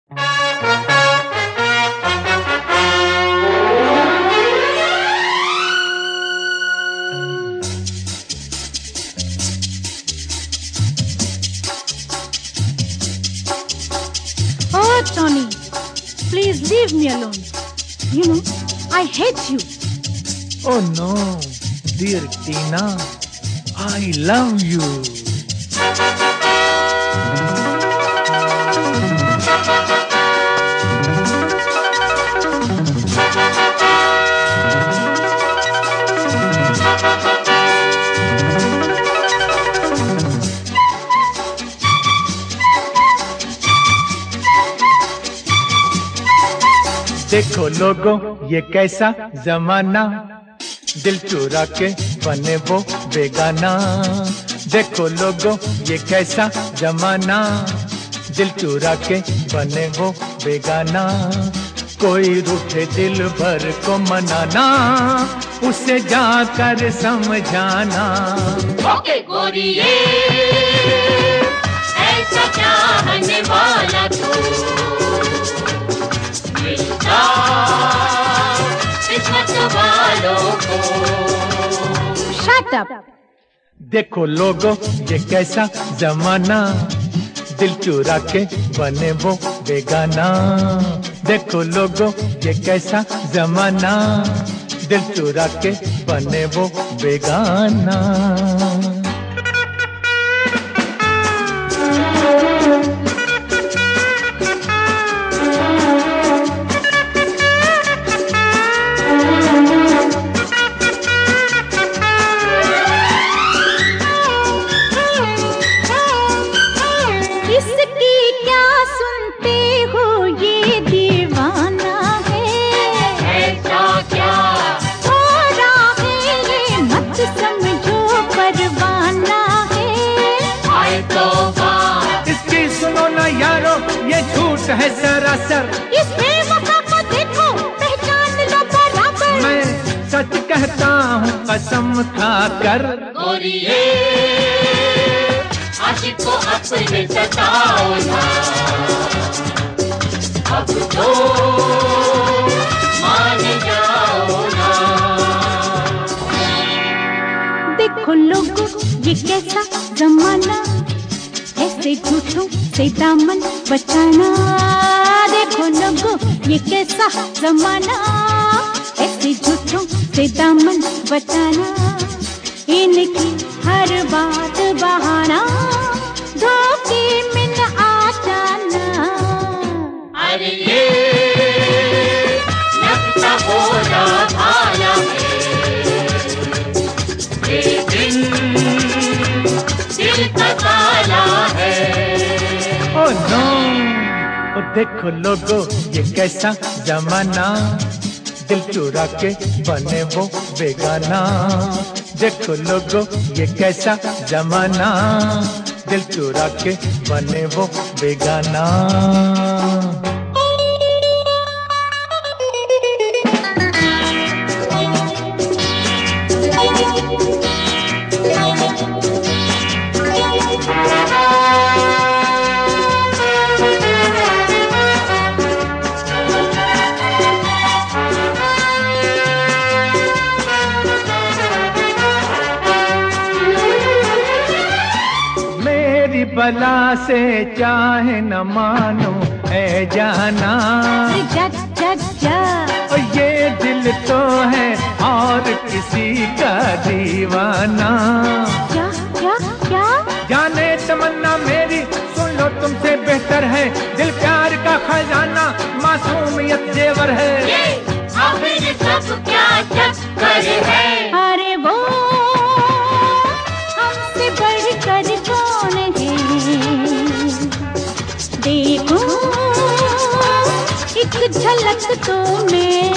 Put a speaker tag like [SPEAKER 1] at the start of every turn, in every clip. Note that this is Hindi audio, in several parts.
[SPEAKER 1] Oh, Tony, please leave me alone. You know, I hate you.
[SPEAKER 2] Oh no, dear Tina, I love you. देखो लोगों ये कैसा जमाना, दिल चुरा के बने वो बेगाना। देखो लोगों ये कैसा जमाना, दिल चुरा के बने वो बेगाना। कोई रूठे दिल भर को मनाना, उसे जाकर समझाना।
[SPEAKER 3] ओके गोरिये, ऐसा चाहने वाला तू मिलता किस्मत वालों को।
[SPEAKER 1] Shut up.
[SPEAKER 2] देखो लोगों ये कैसा जमाना, दिल चुरा के बने वो बेगाना। देखो लोगों ये कैसा जमाना, दिल चुरा के बने वो बेगाना। ये झूठ है सरासर,
[SPEAKER 1] इस बेवफा को देखो, पहचान लो बराबर।
[SPEAKER 2] मैं सच कहता हूँ कसम खाकर।
[SPEAKER 3] गोरिये, आशिक को अपने सताओ ना, अब तो मान जाओ ना।
[SPEAKER 1] देखो लोगों ये कैसा जमाना, ऐसे झूठों से दामन बचाना। देखो लोगों ये कैसा जमाना, ऐसे झूठों से दामन बचाना। इनकी हर बात बहाना, धोखे में न आ जाना।
[SPEAKER 3] अरे ये लगता होना भाला है, ये दिन दिल का काला है।
[SPEAKER 2] Oh no! ओ देखो लोगों ये कैसा जमाना, दिल चुरा के बने वो बेगाना। देखो लोगों ये कैसा जमाना, दिल चुरा के बने वो बेगाना। बला से चाहे न मानो ऐ जाना,
[SPEAKER 1] जा जा जा।
[SPEAKER 2] और ये दिल तो है और किसी का दीवाना।
[SPEAKER 1] क्या क्या क्या?
[SPEAKER 3] जाने तमन्ना मेरी, सुन लो तुमसे बेहतर है, दिल प्यार का खजाना, मासूमियत जेवर है। ये आखिर सब क्या चक्कर है?
[SPEAKER 1] अरे वो हमसे बढ़कर कौन है, देखो एक झलक तो मैं।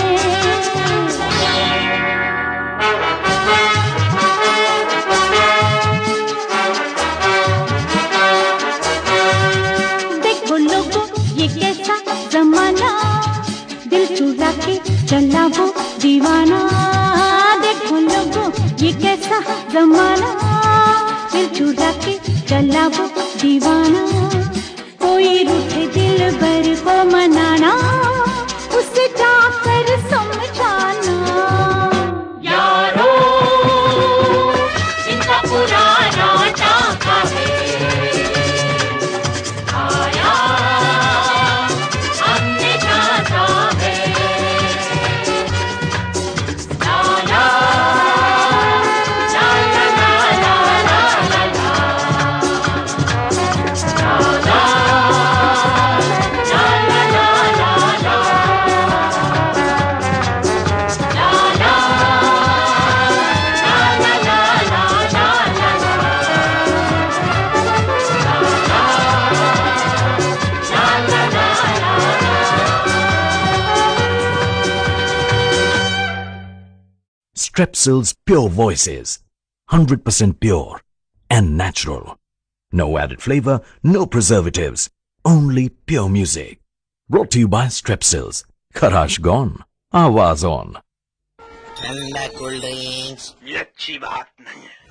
[SPEAKER 1] देखो लोगों ये कैसा जमाना, दिल चुरा के चला वो दीवाना। देखो लोगों ये कैसा जमाना, दिल चुरा के चला वो दीवाना। कोई रूठे दिल भर को
[SPEAKER 4] Strepsils Pure Voices. 100% pure and natural. No added flavor, no preservatives. Only pure music. Brought to you by Strepsils. खराश gone. आवाज on.
[SPEAKER 5] ठंडा कोल्ड ड्रिंक्स
[SPEAKER 6] ये अच्छी बात नहीं है।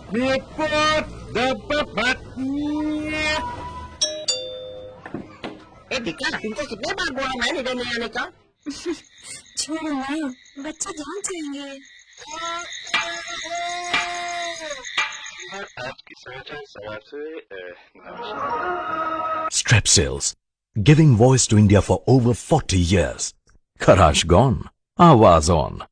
[SPEAKER 5] ए दिक्का तुमको कितने बार बोला मैंने देने आने का?
[SPEAKER 7] छोड़ो ना, बच्चे जान जाएंगे।
[SPEAKER 6] आज की समाचार से
[SPEAKER 4] Strepsils. Giving voice to India for over 40 years. खराश gone. आवाज on.